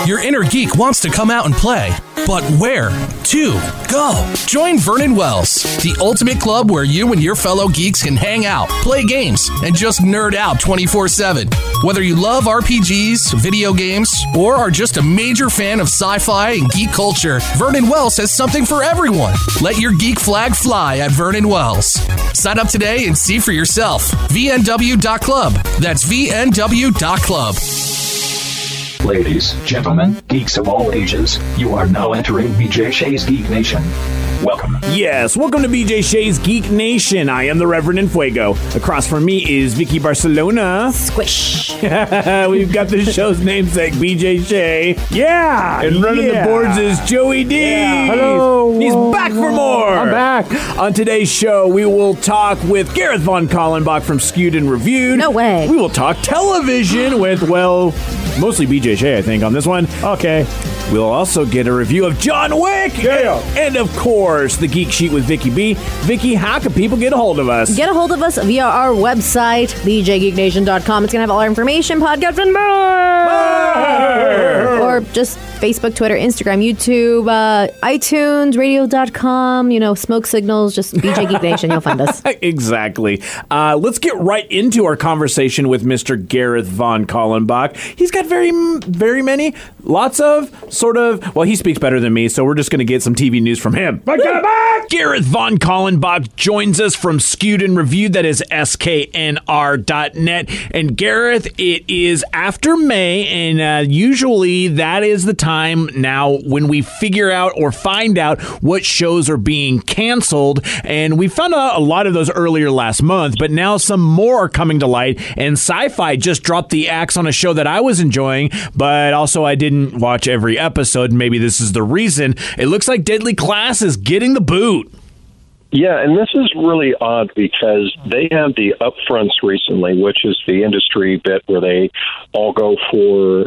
Your inner geek wants to come out and play, but where to go? Join Vernon Wells, the ultimate club where you and your fellow geeks can hang out, play games, and just nerd out 24/7. Whether you love RPGs, video games, or are just a major fan of sci-fi and geek culture, Vernon Wells has something for everyone. Let your geek flag fly at Vernon Wells. Sign up today and see for yourself. VNW.club. That's VNW.club. Ladies, gentlemen, geeks of all ages, you are now entering BJ Shea's Geek Nation. Welcome. Yes, welcome to BJ Shea's Geek Nation. I am the Reverend Enfuego. Across from me is Vicky Barcelona. Squish. We've got the show's namesake, BJ Shea. Yeah! And running the boards is Joey D. Yeah, hello. He's back for more. I'm back. On today's show, we will talk with Gareth Von Kallenbach from Skewed and Reviewed. No way. We will talk television with, well, mostly BJ Shea, I think, on this one. Okay. We'll also get a review of John Wick. Yeah. And, of course, the Geek Sheet with Vicky B. Vicky, how can people get a hold of us? Get a hold of us via our website, bjgeeknation.com. It's going to have all our information, podcast, and more. Or just Facebook, Twitter, Instagram, YouTube, iTunes, radio.com, smoke signals, just BJ Geek Nation. You'll find us. Exactly. Let's get right into our conversation with Mr. Gareth Von Kallenbach. He's got very many, lots of, sort of, well, he speaks better than me, so we're just going to get some TV news from him. Gareth Von Kallenbach joins us from Skewed and Reviewed. That is sknr.net. And Gareth, it is after May, and usually that is the time now when we figure out or find out what shows are being canceled. And we found out a lot of those earlier last month, but now some more are coming to light. And Sci-Fi just dropped the axe on a show that I was enjoying, but also I didn't watch every episode. Maybe this is the reason. It looks like Deadly Class is getting the boot. Yeah, and this is really odd because they had the upfronts recently, which is the industry bit where they all go for,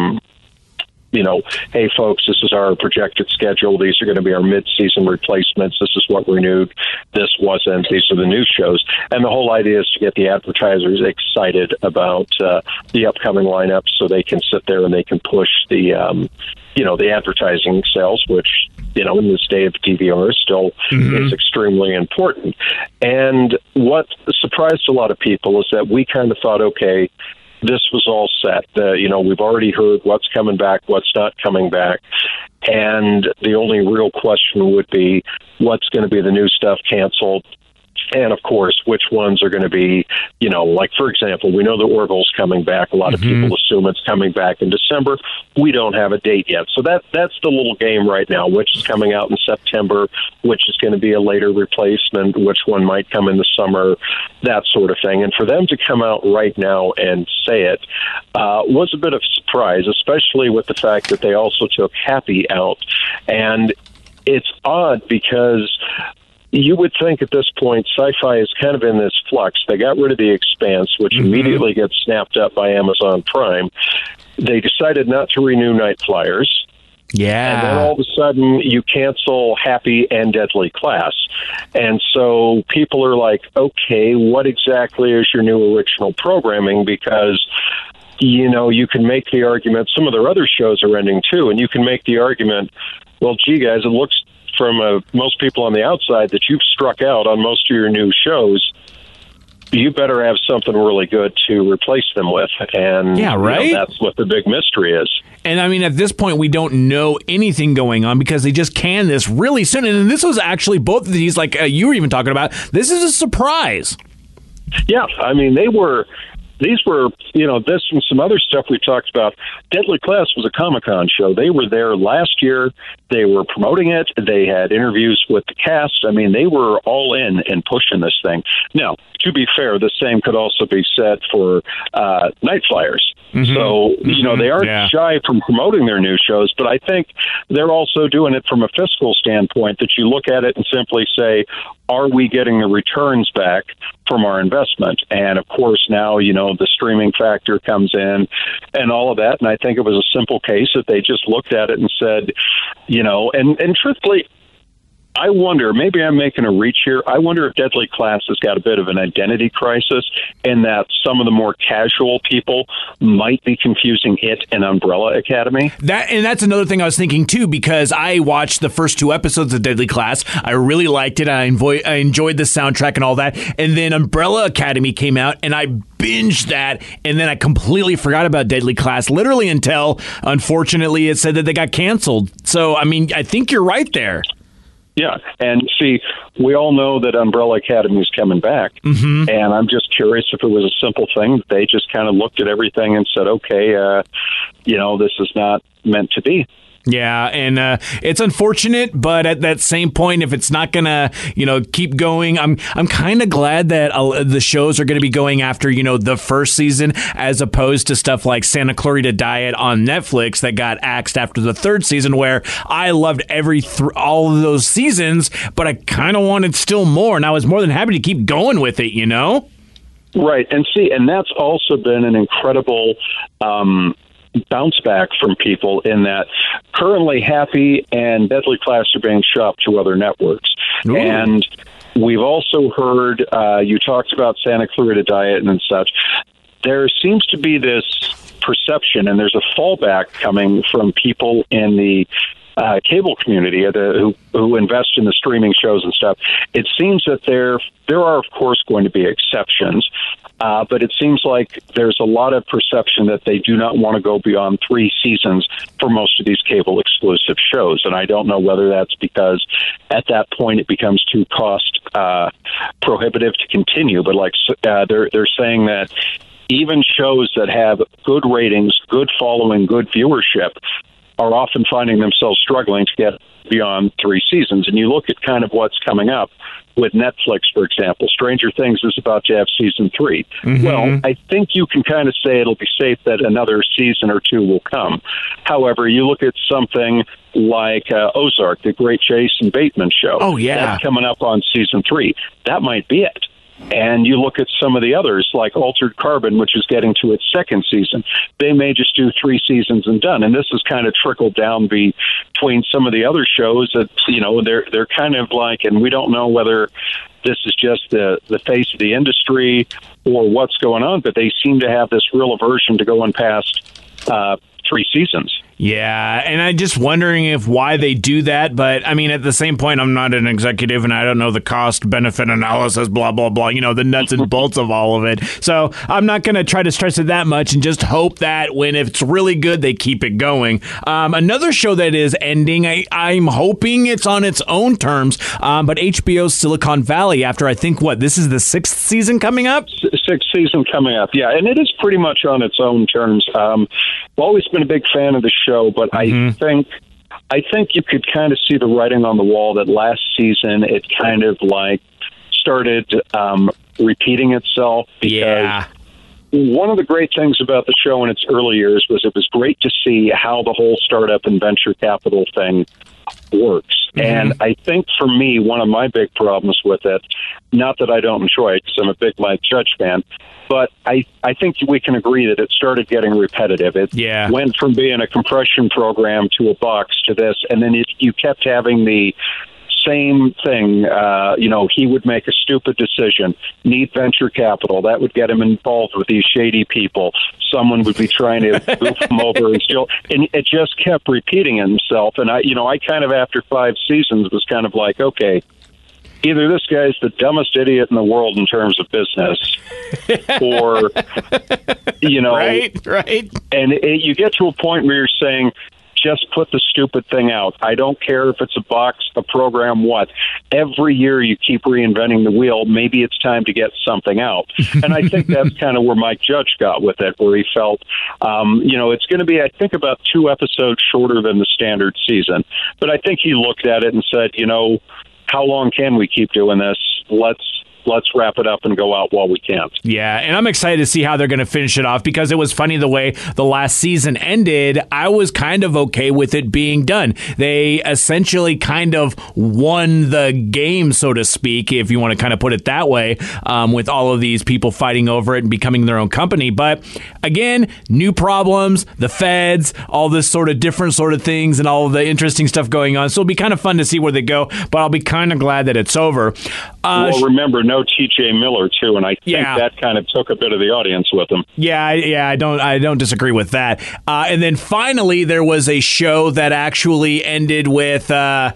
hey, folks, this is our projected schedule. These are going to be our mid-season replacements. This is what renewed. This wasn't. These are the new shows. And the whole idea is to get the advertisers excited about the upcoming lineup so they can sit there and they can push the advertising sales, which, in this day of DVR still is extremely important. And what surprised a lot of people is that we kind of thought, okay, this was all set. We've already heard what's coming back, what's not coming back. And the only real question would be what's going to be the new stuff canceled. And, of course, which ones are going to be, like, for example, we know the Orville's coming back. A lot of people assume it's coming back in December. We don't have a date yet. So that's the little game right now, which is coming out in September, which is going to be a later replacement, which one might come in the summer, that sort of thing. And for them to come out right now and say it was a bit of a surprise, especially with the fact that they also took Happy out. And it's odd because you would think at this point Sci-Fi is kind of in this flux. They got rid of The Expanse, which immediately gets snapped up by Amazon Prime. They decided not to renew Night Flyers. Yeah. And then all of a sudden you cancel Happy and Deadly Class. And so people are like, okay, what exactly is your new original programming? Because you can make the argument, some of their other shows are ending too, and you can make the argument, well, gee, guys, it looks from most people on the outside that you've struck out on most of your new shows. You better have something really good to replace them with. And yeah, right? That's what the big mystery is. And I mean, at this point, we don't know anything going on because they just canned this really soon. And this was actually both of these, like you were even talking about, this is a surprise. Yeah, I mean, these were, this and some other stuff we talked about. Deadly Class was a Comic-Con show. They were there last year. They were promoting it. They had interviews with the cast. I mean, they were all in and pushing this thing. Now, to be fair, the same could also be said for Night Flyers. So, they aren't shy from promoting their new shows, but I think they're also doing it from a fiscal standpoint, that you look at it and simply say, are we getting the returns back from our investment? And, of course, now, the streaming factor comes in and all of that. And I think it was a simple case that they just looked at it and said, and truthfully, I wonder, maybe I'm making a reach here. I wonder if Deadly Class has got a bit of an identity crisis in that some of the more casual people might be confusing it and Umbrella Academy. That's another thing I was thinking too, because I watched the first 2 episodes of Deadly Class. I really liked it. I enjoyed the soundtrack and all that. And then Umbrella Academy came out, and I binged that, and then I completely forgot about Deadly Class, literally until, unfortunately, it said that they got canceled. So, I mean, I think you're right there. Yeah, and see, we all know that Umbrella Academy is coming back, and I'm just curious if it was a simple thing. They just kind of looked at everything and said, okay, this is not meant to be. Yeah, and it's unfortunate, but at that same point, if it's not gonna, keep going, I'm kind of glad that the shows are going to be going after, the first season, as opposed to stuff like Santa Clarita Diet on Netflix that got axed after the 3rd season, where I loved all of those seasons, but I kind of wanted still more, and I was more than happy to keep going with it, Right, and that's also been an incredible bounce back from people in that currently Happy and Deadly Class are being shopped to other networks. Ooh. And we've also heard, you talked about Santa Clarita Diet and such. There seems to be this perception, and there's a fallback coming from people in the cable community who invest in the streaming shows and stuff. It seems that there are, of course, going to be exceptions, but it seems like there's a lot of perception that they do not want to go beyond 3 seasons for most of these cable exclusive shows. And I don't know whether that's because at that point it becomes too cost prohibitive to continue. But they're saying that even shows that have good ratings, good following, good viewership are often finding themselves struggling to get beyond 3 seasons. And you look at kind of what's coming up with Netflix, for example. Stranger Things is about to have season 3. Mm-hmm. Well, I think you can kind of say it'll be safe that another season or 2 will come. However, you look at something like Ozark, the great Jason Bateman show. Oh, yeah. That's coming up on season 3. That might be it. And you look at some of the others, like Altered Carbon, which is getting to its 2nd season. They may just do 3 seasons and done. And this has kind of trickled down between some of the other shows that, they're kind of like, and we don't know whether this is just the face of the industry or what's going on, but they seem to have this real aversion to going past 3 seasons. Yeah, and I'm just wondering why they do that. But, I mean, at the same point, I'm not an executive, and I don't know the cost-benefit analysis, blah, blah, blah, the nuts and bolts of all of it. So I'm not going to try to stress it that much and just hope that if it's really good, they keep it going. Another show that is ending, I'm hoping it's on its own terms, but HBO's Silicon Valley, after I think, this is the 6th season coming up? 6th season coming up, yeah, and it is pretty much on its own terms. I've always been a big fan of the show, but I think you could kind of see the writing on the wall that last season it kind of started repeating itself because one of the great things about the show in its early years was it was great to see how the whole startup and venture capital thing works. Mm-hmm. And I think for me, one of my big problems with it, not that I don't enjoy it because I'm a big Mike Judge fan, but I think we can agree that it started getting repetitive. It went from being a compression program to a box to this, and then you kept having the same thing. He would make a stupid decision, need venture capital. That would get him involved with these shady people. Someone would be trying to goof him over and it just kept repeating itself. And I kind of, after 5 seasons, was kind of like, okay, either this guy's the dumbest idiot in the world in terms of business, or, Right. And you get to a point where you're saying, just put the stupid thing out. I don't care if it's a box, a program, what. Every year you keep reinventing the wheel. Maybe it's time to get something out. And I think that's kind of where Mike Judge got with it, where he felt, it's going to be, I think, about 2 episodes shorter than the standard season. But I think he looked at it and said, how long can we keep doing this? Let's let's wrap it up and go out while we can. Yeah, and I'm excited to see how they're going to finish it off, because it was funny the way the last season ended. I was kind of okay with it being done. They essentially kind of won the game, so to speak, if you want to kind of put it that way, with all of these people fighting over it and becoming their own company. But again, new problems, the feds, all this sort of different sort of things, and all of the interesting stuff going on. So it'll be kind of fun to see where they go, but I'll be kind of glad that it's over. Well, remember, no T.J. Miller, too, and I think that kind of took a bit of the audience with him. Yeah, I don't disagree with that. And then finally, there was a show that actually ended with the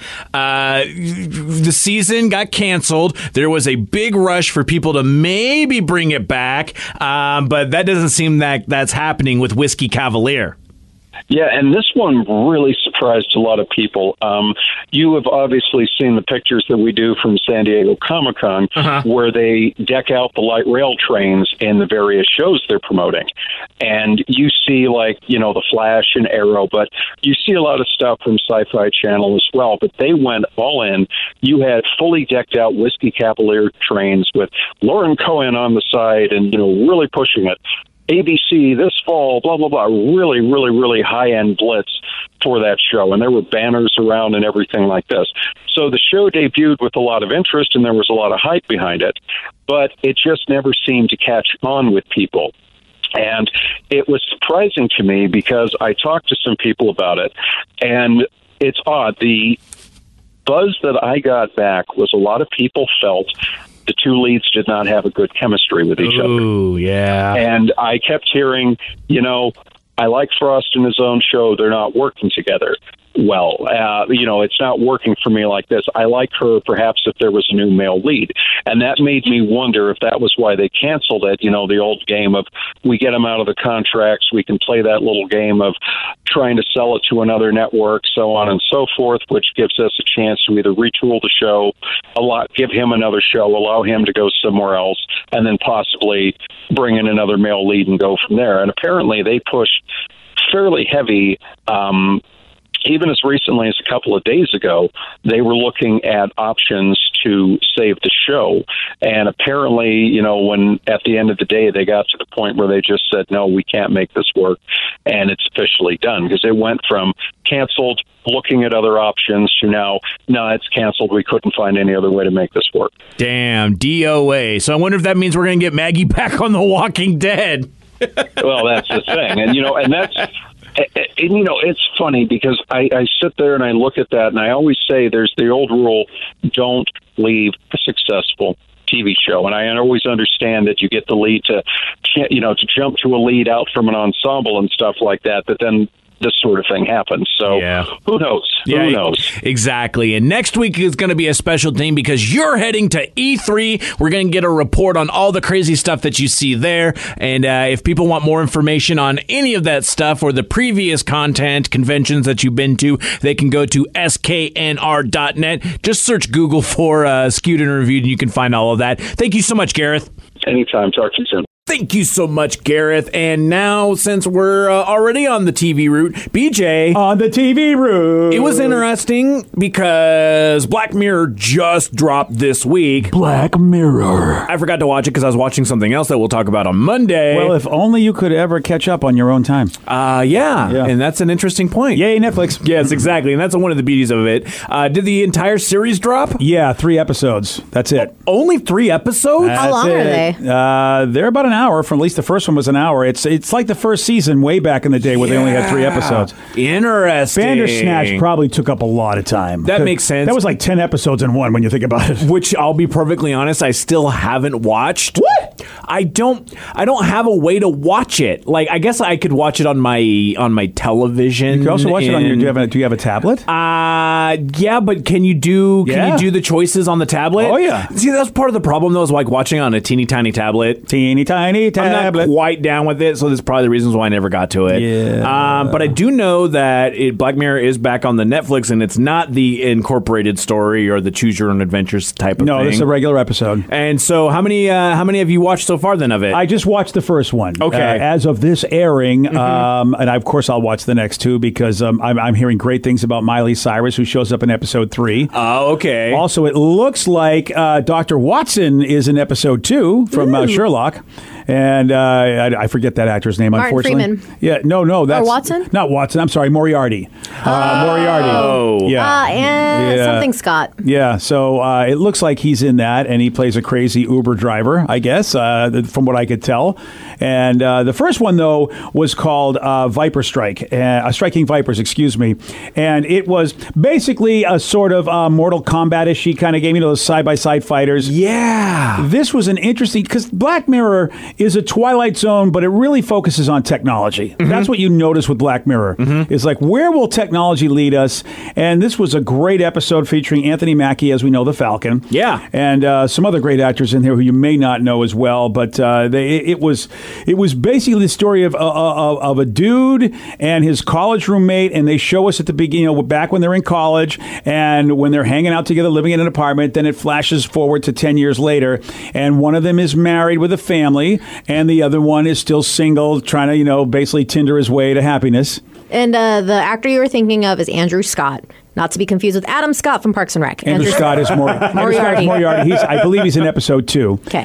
season got canceled. There was a big rush for people to maybe bring it back, but that doesn't seem that that's happening with Whiskey Cavalier. Yeah, and this one really surprised a lot of people. You have obviously seen the pictures that we do from San Diego Comic-Con, where they deck out the light rail trains in the various shows they're promoting. And you see, like, the Flash and Arrow, but you see a lot of stuff from Sci-Fi Channel as well. But they went all in. You had fully decked out Whiskey Cavalier trains with Lauren Cohen on the side and, really pushing it. ABC this fall, blah, blah, blah, really, really, really high-end blitz for that show. And there were banners around and everything like this. So the show debuted with a lot of interest, and there was a lot of hype behind it. But it just never seemed to catch on with people. And it was surprising to me because I talked to some people about it, and it's odd. The buzz that I got back was a lot of people felt the two leads did not have a good chemistry with each other. Ooh, yeah. And I kept hearing, I like Frost in his own show. They're not working together well. It's not working for me like this. I like her perhaps if there was a new male lead. And that made me wonder if that was why they canceled it, the old game of we get them out of the contracts, we can play that little game of trying to sell it to another network, so on and so forth, which gives us a chance to either retool the show, give him another show, allow him to go somewhere else, and then possibly bring in another male lead and go from there. And apparently they pushed fairly heavy, even as recently as a couple of days ago, they were looking at options to save the show. And apparently, when at the end of the day, they got to the point where they just said, no, we can't make this work. And it's officially done, because it went from canceled, looking at other options, to now, no, it's canceled. We couldn't find any other way to make this work. Damn, DOA. So I wonder if that means we're going to get Maggie back on The Walking Dead. Well, that's the thing. And that's... And, it's funny because I sit there and I look at that, and I always say there's the old rule, don't leave a successful TV show. And I always understand that you get the lead to jump to a lead out from an ensemble and stuff like that, but then this sort of thing happens. So who knows? Yeah, who knows? Exactly. And next week is going to be a special thing because you're heading to E3. We're going to get a report on all the crazy stuff that you see there. And if people want more information on any of that stuff or the previous content conventions that you've been to, they can go to sknr.net. Just search Google for Skewed and Reviewed and you can find all of that. Thank you so much, Gareth. Anytime. Talk to you soon. Thank you so much, Gareth. And now, since we're already on the TV route, BJ. On the TV route. It was interesting because Black Mirror just dropped this week. Black Mirror. I forgot to watch it because I was watching something else that we'll talk about on Monday. Well, if only you could ever catch up on your own time. Yeah. And that's an interesting point. Yay, Netflix. Yes, exactly. And that's one of the beauties of it. Did the entire series drop? Yeah, 3 episodes. That's it. Only 3 episodes? How long are they? They're about an hour. From at least the first one was an hour. It's like the first season way back in the day where they only had 3 episodes. Interesting. Bandersnatch probably took up a lot of time. That makes sense. That was like 10 episodes in one when you think about it. Which, I'll be perfectly honest, I still haven't watched. What? I don't have a way to watch it. Like, I guess I could watch it on my television. You could also watch it on your. Do you have a tablet? Yeah, but can you do the choices on the tablet? Oh yeah. See, that's part of the problem though, is like watching on a teeny tiny tablet. Teeny tiny. tiny tablet. I'm not quite down with it, so that's probably the reasons why I never got to it. Yeah. But I do know that Black Mirror is back on the Netflix, and it's not the incorporated story or the choose your own adventures type of thing. No, this is a regular episode. And so, how many have you watched so far then of it? I just watched the first one. Okay. As of this airing, and of course I'll watch the next two because I'm hearing great things about Miley Cyrus, who shows up in episode 3. Oh, okay. Also, it looks like Dr. Watson is in episode 2 from Sherlock. And I forget that actor's name, Martin unfortunately. Freeman. Yeah, no, that's... Watson? Not Watson, I'm sorry, Moriarty. Moriarty. Oh. Yeah. And something Scott. Yeah, so it looks like he's in that, and he plays a crazy Uber driver, I guess, from what I could tell. And the first one, though, was called Viper Strike, Striking Vipers, excuse me. And it was basically a sort of Mortal Kombat-ish kind of game, those side-by-side fighters. Yeah. This was an interesting, because Black Mirror is a Twilight Zone, but it really focuses on technology. That's what you notice with Black Mirror. It's like, where will technology lead us? And this was a great episode featuring Anthony Mackie, as we know, the Falcon. Yeah. And some other great actors in there who you may not know as well. But it was basically the story of a dude and his college roommate, and they show us at the beginning, back when they're in college, and when they're hanging out together, living in an apartment. Then it flashes forward to 10 years later, and one of them is married with a family, and the other one is still single, trying to, basically Tinder his way to happiness. And the actor you were thinking of is Andrew Scott. Not to be confused with Adam Scott from Parks and Rec. Andrew Scott is Moriarty. I believe he's in episode 2. Okay.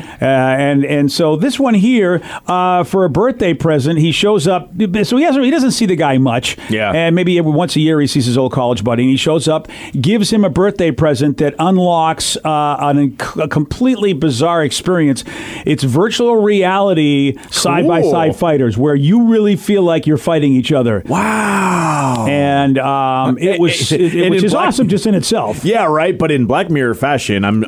And so this one here, for a birthday present, he shows up. So he doesn't see the guy much. Yeah. And maybe once a year he sees his old college buddy, and he shows up, gives him a birthday present that unlocks a completely bizarre experience. It's virtual reality side-by-side fighters where you really feel like you're fighting each other. Wow. And it was... which is awesome just in itself. Yeah, right. But in Black Mirror fashion, I'm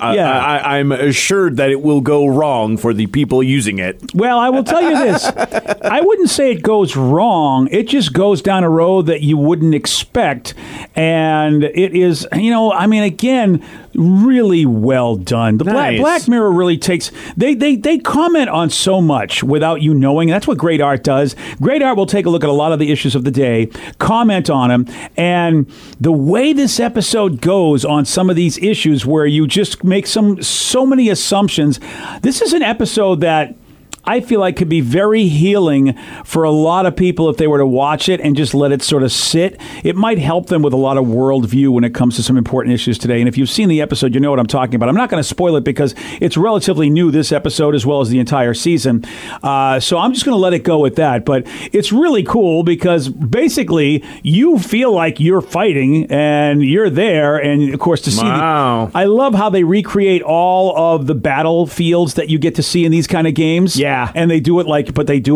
assured that it will go wrong for the people using it. Well, I will tell you this. I wouldn't say it goes wrong. It just goes down a road that you wouldn't expect. And it is, again, really well done. The Nice. Black Mirror really takes... They comment on so much without you knowing. That's what great art does. Great art will take a look at a lot of the issues of the day, comment on them, and the way this episode goes on some of these issues where you just make so many assumptions. This is an episode that I feel like could be very healing for a lot of people if they were to watch it and just let it sort of sit. It might help them with a lot of worldview when it comes to some important issues today. And if you've seen the episode, you know what I'm talking about. I'm not going to spoil it because it's relatively new, this episode, as well as the entire season. So I'm just going to let it go with that. But it's really cool because basically you feel like you're fighting and you're there. And of course, to see I love how they recreate all of the battlefields that you get to see in these kind of games. Yeah. And they do it like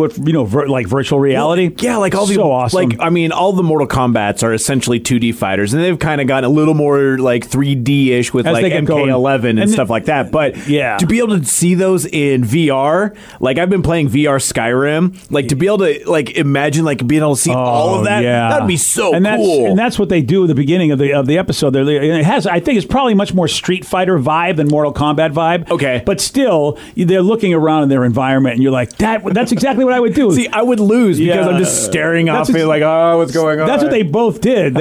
virtual reality. Well, yeah, like all the awesome. all the Mortal Kombats are essentially 2D fighters, and they've kind of gotten a little more like 3D-ish with as like MK11 and stuff like that. But to be able to see those in VR, like I've been playing VR Skyrim, like to be able to like imagine like being able to see all of that, that'd be so cool. And that's what they do at the beginning of the episode. It has, I think, it's probably much more Street Fighter vibe than Mortal Kombat vibe. Okay, but still, they're looking around in their environment. And you're like, that's exactly what I would do. See, I would lose because I'm just staring off and like, oh, what's going on? That's what they both did.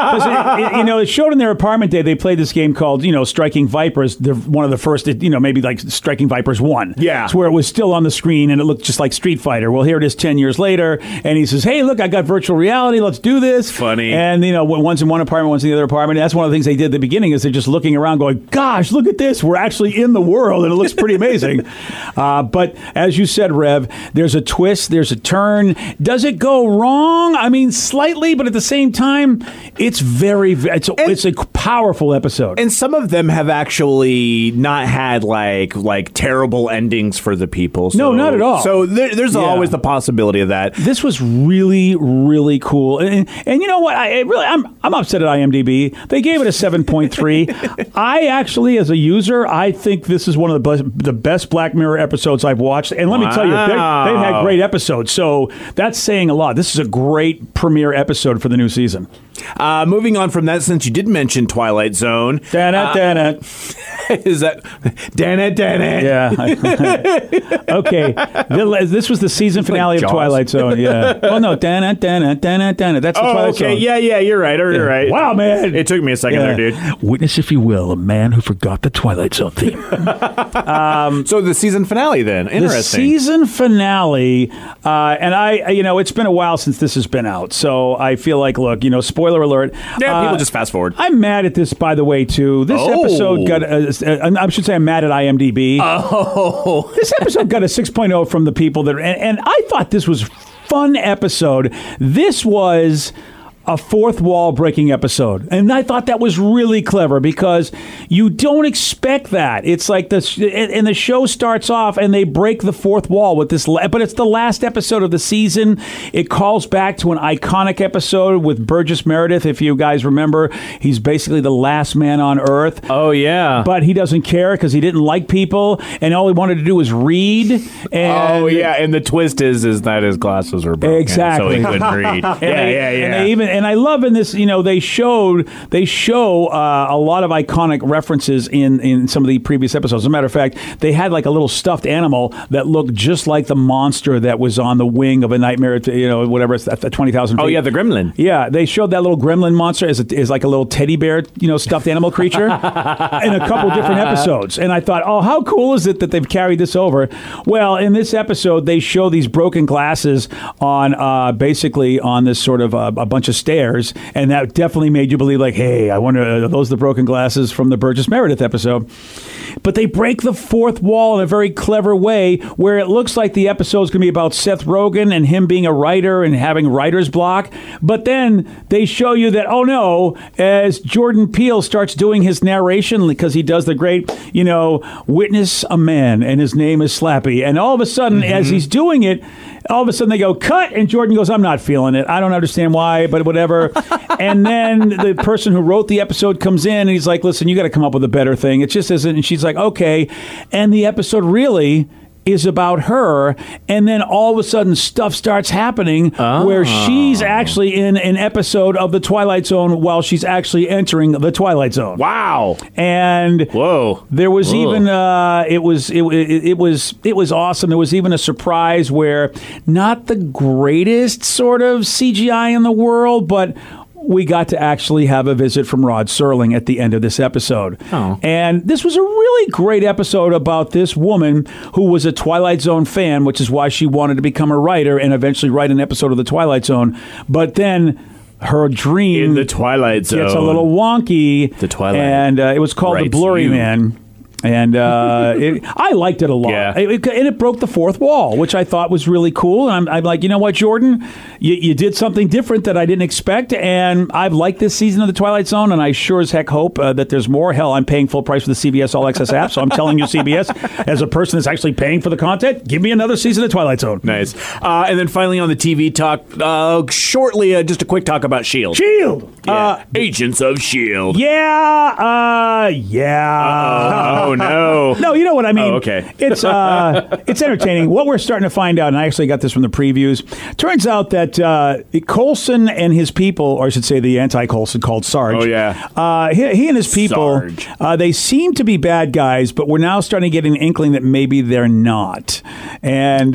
It showed in their apartment day. They played this game called, Striking Vipers. They're one of the first, maybe like Striking Vipers 1. Yeah. It's where it was still on the screen and it looked just like Street Fighter. Well, here it is 10 years later. And he says, hey, look, I got virtual reality. Let's do this. Funny. And, one's in one apartment, one's in the other apartment. And that's one of the things they did at the beginning is they're just looking around going, gosh, look at this. We're actually in the world. And it looks pretty amazing. But as you said, Rev, there's a twist, there's a turn. Does it go wrong? I mean, slightly, but at the same time, it's it's a powerful episode. And some of them have actually not had like terrible endings for the people. So, no, not at all. So there's always the possibility of that. This was really, really cool. And you know what? I'm upset at IMDb. They gave it a 7.3. I actually, as a user, I think this is one of the best Black Mirror episodes I've watched. And let me tell you, they've had great episodes, so that's saying a lot. This is a great premiere episode for the new season. Moving on from that, since you did mention Twilight Zone. Is that Dan? Yeah. Okay. This was the season finale of Jaws. Twilight Zone. Yeah. Well, no. That's the Twilight Zone. Yeah. You're right. You're right. Wow, man. It took me a second there, dude. Witness, if you will, a man who forgot the Twilight Zone theme. So the season finale, then. Interesting. The season finale, and it's been a while since this has been out, so I feel like, look, spoiler alert. Yeah, people just fast forward. I'm mad at this, by the way, too. This episode got, I should say I'm mad at IMDb. Oh. This episode got a 6.0 from the people that, and I thought this was fun episode. This was a fourth wall breaking episode. And I thought that was really clever because you don't expect that. It's like and the show starts off and they break the fourth wall with this, but it's the last episode of the season. It calls back to an iconic episode with Burgess Meredith. If you guys remember, he's basically the last man on Earth. Oh, yeah. But he doesn't care because he didn't like people and all he wanted to do was read. And and the twist is that his glasses were broken. Exactly. So he couldn't read. And I love in this, they show a lot of iconic references in some of the previous episodes. As a matter of fact, they had like a little stuffed animal that looked just like the monster that was on the wing of A Nightmare at, whatever, it's at 20,000 feet. Oh, yeah, the gremlin. Yeah, they showed that little gremlin monster as like a little teddy bear, stuffed animal creature in a couple different episodes. And I thought, oh, how cool is it that they've carried this over? Well, in this episode, they show these broken glasses on basically on this sort of a bunch of stairs. And that definitely made you believe, like, hey, I wonder, are those the broken glasses from the Burgess Meredith episode? But they break the fourth wall in a very clever way where it looks like the episode's going to be about Seth Rogen and him being a writer and having writer's block. But then they show you that, oh, no, as Jordan Peele starts doing his narration, because he does the great, witness a man, and his name is Slappy. And all of a sudden, as he's doing it, all of a sudden they go, cut, and Jordan goes, I'm not feeling it. I don't understand why, but whatever. And then the person who wrote the episode comes in, and he's like, listen, you got to come up with a better thing. It just isn't. And she's like, okay. And the episode really is about her, and then all of a sudden stuff starts happening where she's actually in an episode of The Twilight Zone while she's actually entering The Twilight Zone. Wow. And there was even it was awesome. There was even a surprise where not the greatest sort of CGI in the world, but we got to actually have a visit from Rod Serling at the end of this episode. Oh. And this was a really great episode about this woman who was a Twilight Zone fan, which is why she wanted to become a writer and eventually write an episode of The Twilight Zone. But then her dream in The Twilight Zone gets a little wonky. The Twilight. And it was called The Blurry Man. And I liked it a lot. Yeah. And it broke the fourth wall, which I thought was really cool. And I'm like, you know what, Jordan? You did something different that I didn't expect. And I've liked this season of The Twilight Zone. And I sure as heck hope that there's more. Hell, I'm paying full price for the CBS All Access app. So I'm telling you, CBS, as a person that's actually paying for the content, give me another season of Twilight Zone. Nice. And then finally on the TV talk, shortly, just a quick talk about S.H.I.E.L.D. S.H.I.E.L.D. Agents of S.H.I.E.L.D. Yeah. Oh, no. No, you know what I mean. Oh, okay. It's entertaining. What we're starting to find out, and I actually got this from the previews, turns out that Coulson and his people, or I should say the anti-Coulson called Sarge. Oh, yeah. He and his people, they seem to be bad guys, but we're now starting to get an inkling that maybe they're not. And,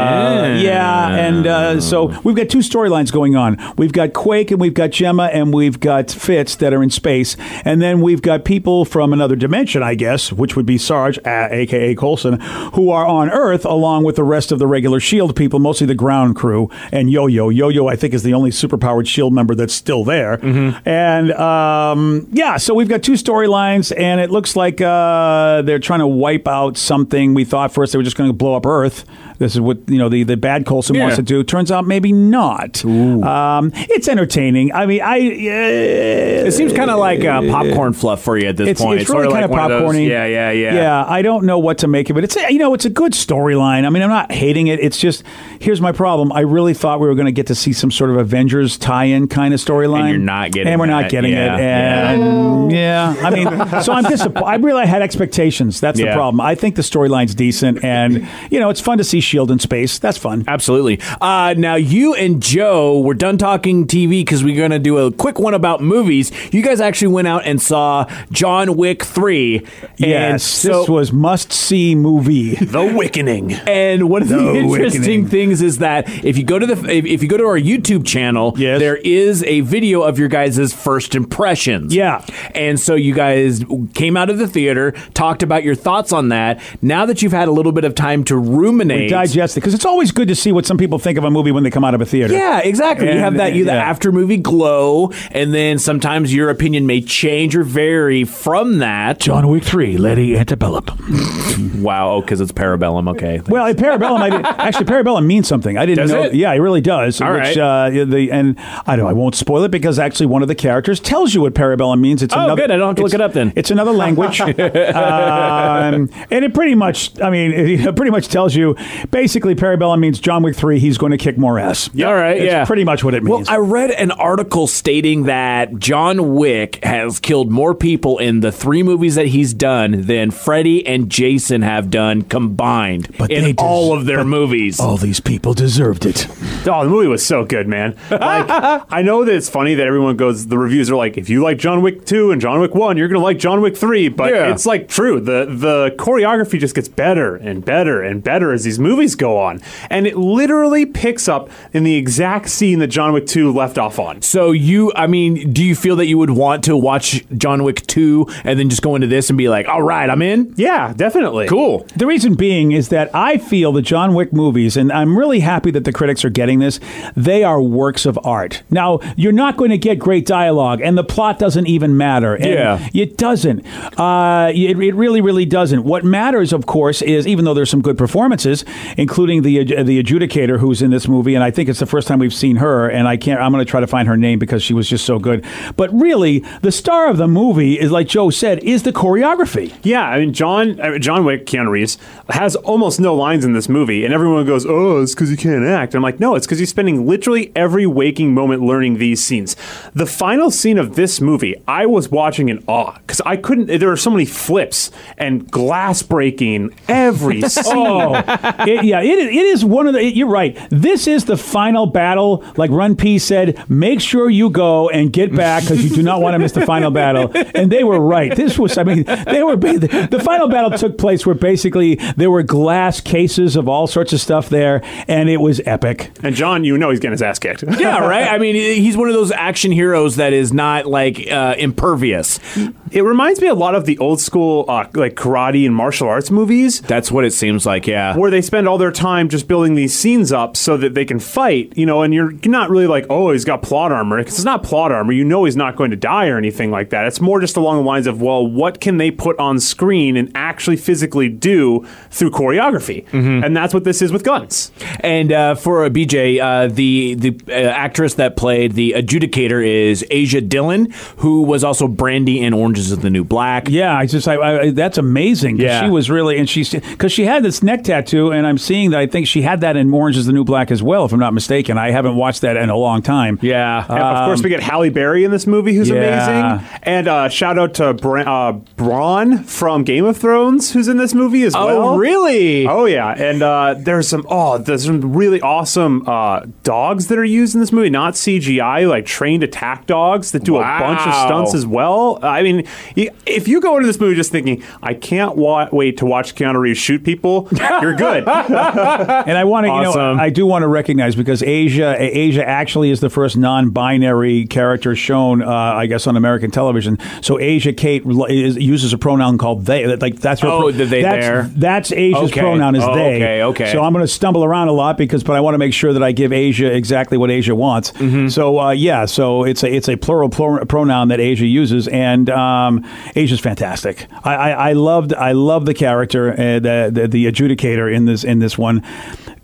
so we've got two storylines going on. We've got Quake and we've got Gemma and we've got Fitz that are in space. And then we've got people from another dimension, I guess, which would be Sarge, a.k.a. Coulson, who are on Earth along with the rest of the regular S.H.I.E.L.D. people, mostly the ground crew. And Yo-Yo. Yo-Yo, I think, is the only superpowered S.H.I.E.L.D. member that's still there. Mm-hmm. And, so we've got two storylines, and it looks like they're trying to wipe out something. We thought first they were just going to blow up Earth, This is what the bad Coulson wants to do. Turns out maybe not. It's entertaining. I mean, it seems kind of like popcorn fluff for you at this point. It's really kind of popcorny. Yeah. I don't know what to make of it. It's a good storyline. I mean, I'm not hating it. It's just, here's my problem. I really thought we were going to get to see some sort of Avengers tie-in kind of storyline. And you're not getting it. And we're not getting it. And I mean, so I'm disappointed. I really had expectations. That's the problem. I think the storyline's decent, and it's fun to see S.H.I.E.L.D. in space. That's fun. Absolutely. Now, you and Joe, we're done talking TV because we're going to do a quick one about movies. You guys actually went out and saw John Wick 3. Yes, this was must-see movie. The Wickening. And one of the interesting things is that if you go to our YouTube channel, there is a video of your guys' first impressions. Yeah. And so you guys came out of the theater, talked about your thoughts on that. Now that you've had a little bit of time to ruminate, digest it, because it's always good to see what some people think of a movie when they come out of a theater. Yeah, exactly. And you have the after movie glow, and then sometimes your opinion may change or vary from that. John Wick 3, Letty Antebellum. Wow, because it's Parabellum. Okay. Thanks. Well, Parabellum means something. I didn't know. It? Yeah, it really does. All right. And I won't spoil it because actually one of the characters tells you what Parabellum means. It's another. Good. I don't have to look it up then. It's another language, and it pretty much tells you basically Parabellum means John Wick 3. He's going to kick more ass. Yeah. All right. It's pretty much what it means. Well, I read an article stating that John Wick has killed more people in the 3 movies that he's done than Freddy and Jason have done combined in all of their movies. All these people deserved it. Oh, the movie was so good, man. Like, I know that it's funny that everyone goes, the reviews are like, if you like John Wick 2 and John Wick 1, you're going to like John Wick 3. But it's like true. The choreography just gets better and better and better as these movies go on. And it literally picks up in the exact scene that John Wick 2 left off on. So do you feel that you would want to watch John Wick 2 and then just go into this and be like, all right, I'm in? Yeah, definitely. Cool. The reason being is that I feel the John Wick movies, and I'm really happy that the critics are getting this, they are works of art. Now, you're not going to get great dialogue, and the plot doesn't even matter. And it doesn't. It really, really doesn't. What matters, of course, is even though there's some good performances, including the adjudicator who's in this movie, and I think it's the first time we've seen her, and I'm going to try to find her name because she was just so good. But really, the star of the movie is, like Joe said, is the choreography. Yeah, I mean, John Wick, Keanu Reeves, has almost no lines in this movie, and everyone goes, oh, it's because he can't act. And I'm like, no, it's because he's spending literally every waking moment learning these scenes. The final scene of this movie, I was watching in awe, because there were so many flips and glass breaking every scene. It is one of the, you're right, this is the final battle, like Run P said, make sure you go and get back, because you do not want to miss the final battle. And they were right. The final battle took place where basically there were glass cases of all sorts of stuff there, and it was epic. And John, he's getting his ass kicked. Yeah, right? I mean, he's one of those action heroes that is not, like, impervious. It reminds me a lot of the old school, like, karate and martial arts movies. That's what it seems like, yeah. Where they spend all their time just building these scenes up so that they can fight, and you're not really like, oh, he's got plot armor. Because it's not plot armor. He's not going to die or anything like that. It's more just along the lines of, well, what can they put on screen and actually physically do through choreography? Mm-hmm. And that's what this is with guns. And for BJ, the actress that played the adjudicator is Asia Dillon, who was also Brandy in Orange is the New Black. Yeah, that's amazing. Yeah. She was really, and because she had this neck tattoo, and I'm seeing that I think she had that in Orange is the New Black as well, if I'm not mistaken. I haven't watched that in a long time. Yeah. And of course, we get Halle Berry in this movie, who's amazing. And shout out to Bronn from Game of Thrones, who's in this movie as well. Oh, really? Oh, yeah. And there's some really awesome dogs that are used in this movie, not CGI, like trained attack dogs that do a bunch of stunts as well. I mean, if you go into this movie just thinking, I can't wait to watch Keanu Reeves shoot people, you're good. And I want to, I do want to recognize, because Asia actually is the first non-binary character shown, I guess, on American television. So Asia Kate uses a pronoun called they. Like that's her. That's Asia's pronoun is they. Okay. So I'm going to stumble around a lot but I want to make sure that I give Asia exactly what Asia wants. Mm-hmm. So so it's a plural pronoun that Asia uses, and Asia's fantastic. I love the character, the adjudicator in this one.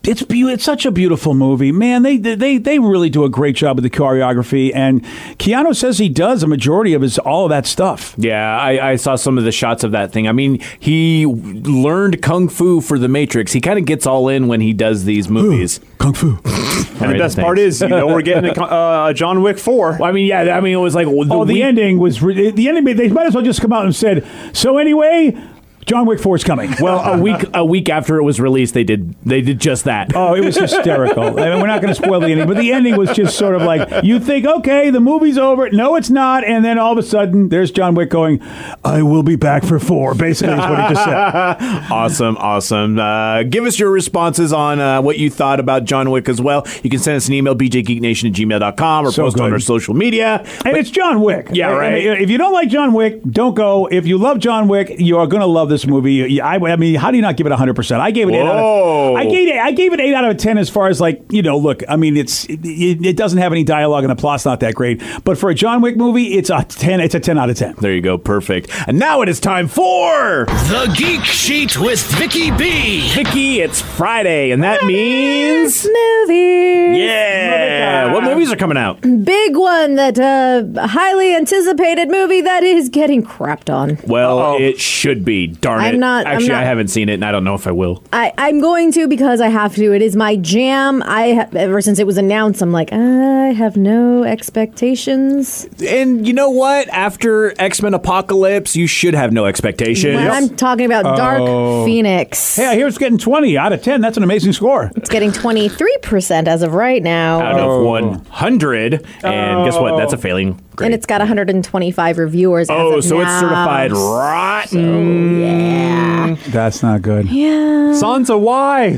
It's such a beautiful movie, man. They really do a great job with the choreography, and Keanu says he does a majority of all of that stuff. Yeah, I saw some of the shots of that thing. I mean, he learned kung fu for The Matrix. He kind of gets all in when he does these movies. Kung fu. And the best part is, we're getting a John Wick 4. Well, I mean, yeah, it was like the ending was the ending. They might as well just come out and said, so anyway, John Wick 4 is coming. Well, a week after it was released, they did just that. Oh, it was hysterical. I mean, we're not going to spoil the ending, but the ending was just sort of like, you think, okay, the movie's over. No, it's not. And then all of a sudden, there's John Wick going, I will be back for 4, basically is what he just said. Awesome. Give us your responses on what you thought about John Wick as well. You can send us an email, bjgeeknation@gmail.com, or post on our social media. And it's John Wick. Yeah, right. If you don't like John Wick, don't go. If you love John Wick, you are going to love this movie. I mean, how do you not give it 100%? I gave it 8 out of. I gave it 8 out of 10 as far as look. I mean, it doesn't have any dialogue and the plot's not that great. But for a John Wick movie, it's a 10. It's a 10 out of 10. There you go, perfect. And now it is time for The Geek Sheet with Vicky B. Vicky. It's Friday, and that means movies. Yeah. What movies are coming out? Big one that highly anticipated movie that is getting crapped on. Well, it should be. Darn it. I haven't seen it, and I don't know if I will. I'm going to because I have to. It is my jam. Ever since it was announced, I'm like, I have no expectations. And you know what? After X-Men Apocalypse, you should have no expectations. When I'm talking about Dark Phoenix. Hey, I hear it's getting 20 out of 10. That's an amazing score. It's getting 23% as of right now. Out of 100. And guess what? That's a failing grade. And it's got 125 reviewers as of so now. it's certified rotten. Yeah. That's not good. Yeah. Sansa, why?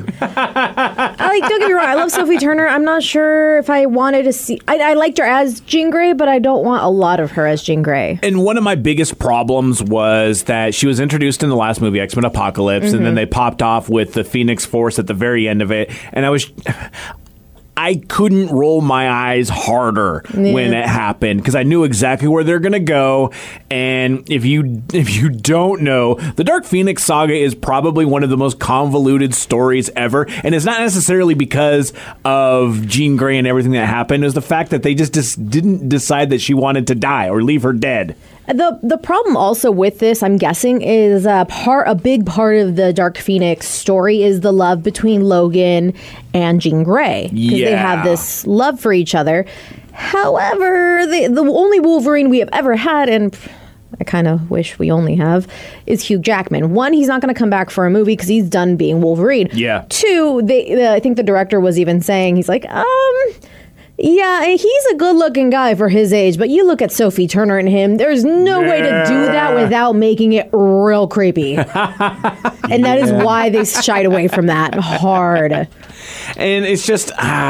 Don't get me wrong. I love Sophie Turner. I'm not sure if I wanted to see. I liked her as Jean Grey, but I don't want a lot of her as Jean Grey. And one of my biggest problems was that she was introduced in the last movie, X-Men Apocalypse, and then they popped off with the Phoenix Force at the very end of it. And I couldn't roll my eyes harder when it happened because I knew exactly where they're going to go. And if you don't know, the Dark Phoenix saga is probably one of the most convoluted stories ever. And it's not necessarily because of Jean Grey and everything that happened. It was the fact that they just didn't decide that she wanted to die or leave her dead. The problem also with this, I'm guessing, is a big part of the Dark Phoenix story is the love between Logan and Jean Grey. Because they have this love for each other. However, the only Wolverine we have ever had, and I kind of wish we only have, is Hugh Jackman. One, he's not going to come back for a movie because he's done being Wolverine. Yeah. Two, I think the director was even saying, he's like, yeah, he's a good-looking guy for his age, but you look at Sophie Turner and him, there's no way to do that without making it real creepy. And that is why they shied away from that hard. And it's just,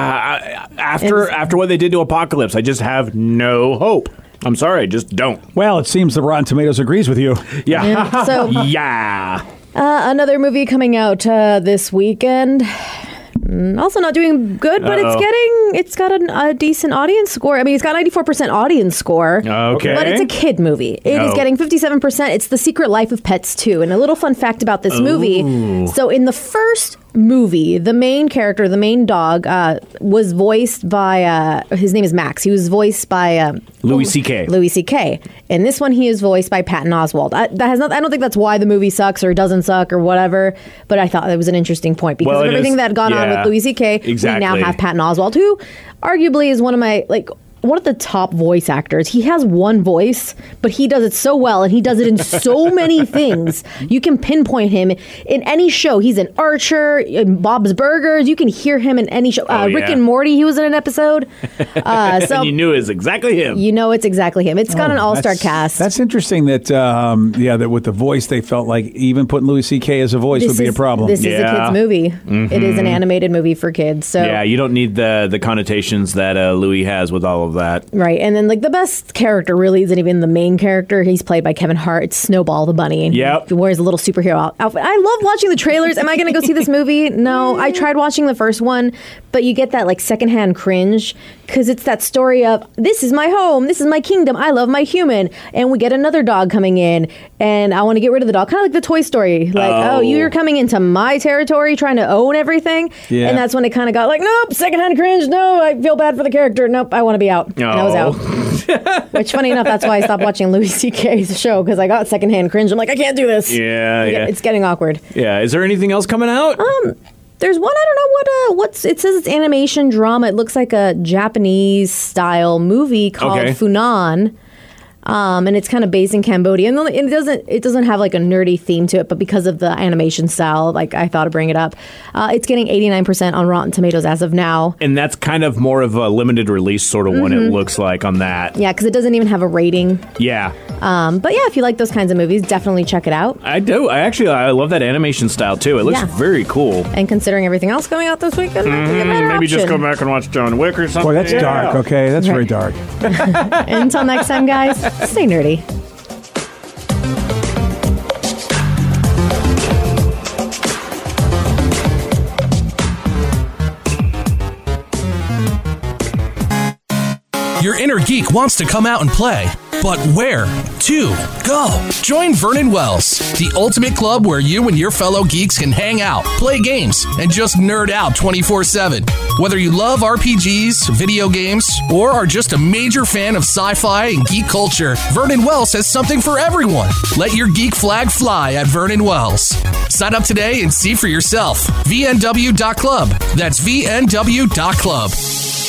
after what they did to Apocalypse, I just have no hope. I'm sorry, I just don't. Well, it seems the Rotten Tomatoes agrees with you. Yeah. So, yeah. Another movie coming out this weekend. Also not doing good, but it's got a decent audience score. I mean, it's got 94% audience score. Okay. But it's a kid movie. It is getting 57%. It's The Secret Life of Pets 2. And a little fun fact about this movie. So in the first movie, the main character, the main dog, was voiced by, his name is Max. He was voiced by Louis C.K. Louis C.K. In this one, he is voiced by Patton Oswalt. I don't think that's why the movie sucks or doesn't suck or whatever, but I thought that was an interesting point because of everything that had gone on with Louis C.K. Exactly. We now have Patton Oswalt, who arguably is one of the top voice actors. He has one voice, but he does it so well, and he does it in so many things. You can pinpoint him in any show. He's in Archer, in Bob's Burgers. You can hear him in any show. Rick and Morty, he was in an episode. So and you knew it was exactly him. You know it's exactly him. It's got an all-star cast. That's interesting that, that with the voice, they felt like even putting Louis C.K. as a voice would be a problem. This is a kid's movie. Mm-hmm. It is an animated movie for kids. So yeah, you don't need the connotations that Louis has with all of of that. Right. And then, like, the best character really isn't even the main character. He's played by Kevin Hart. It's Snowball the bunny. And he wears a little superhero outfit. I love watching the trailers. Am I going to go see this movie? No. I tried watching the first one, but you get that, like, secondhand cringe because it's that story of, this is my home. This is my kingdom. I love my human. And we get another dog coming in, and I want to get rid of the dog. Kind of like the Toy Story. Like, you're coming into my territory trying to own everything. Yeah. And that's when it kind of got like, nope, secondhand cringe. No, I feel bad for the character. Nope, I want to be out. And I was out. Which, funny enough, that's why I stopped watching Louis C.K.'s show, because I got secondhand cringe. I'm like, I can't do this. Yeah. It's getting awkward. Yeah. Is there anything else coming out? There's one, I don't know what's it says it's animation drama. It looks like a Japanese style movie called Funan. And it's kind of based in Cambodia, and it doesn't have like a nerdy theme to it, but because of the animation style, like I thought to bring it up. It's getting 89% on Rotten Tomatoes as of now, and that's kind of more of a limited release sort of one. It looks like on that. Yeah, because it doesn't even have a rating. Yeah. But yeah, if you like those kinds of movies, definitely check it out. I do. I love that animation style too. It looks very cool. And considering everything else coming out this weekend, maybe just go back and watch John Wick or something. Boy, that's dark. Okay, that's very dark. Until next time, guys. Stay nerdy. Your inner geek wants to come out and play, but where to go? Join Vernon Wells, the ultimate club where you and your fellow geeks can hang out, play games, and just nerd out 24/7. Whether you love RPGs, video games, or are just a major fan of sci-fi and geek culture, Vernon Wells has something for everyone. Let your geek flag fly at Vernon Wells. Sign up today and see for yourself. VNW.club. That's VNW.club.